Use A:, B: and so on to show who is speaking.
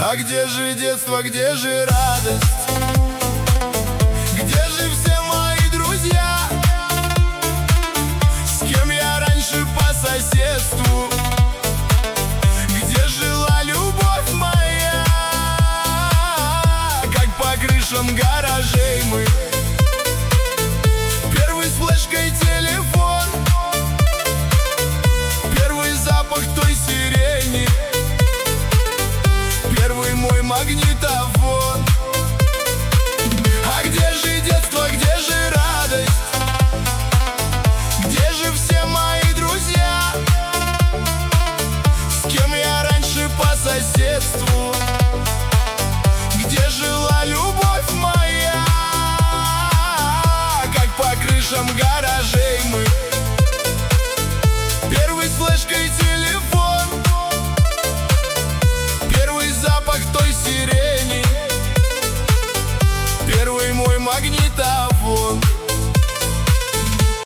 A: А где же детство, где же радость? Где же все мои друзья? С кем я раньше по соседству? Где жила любовь моя? Как по крышам гаражей мы. Первый с флешкой телефон, первый запах той сирени, первый мой магнитофон. А где же детство, где же радость? Где же все мои друзья? С кем я раньше по соседству? Где жила любовь моя? Как по крышам гаражей мы. Первый с флешкой телефон, первый запах той сирени, первый мой магнитофон.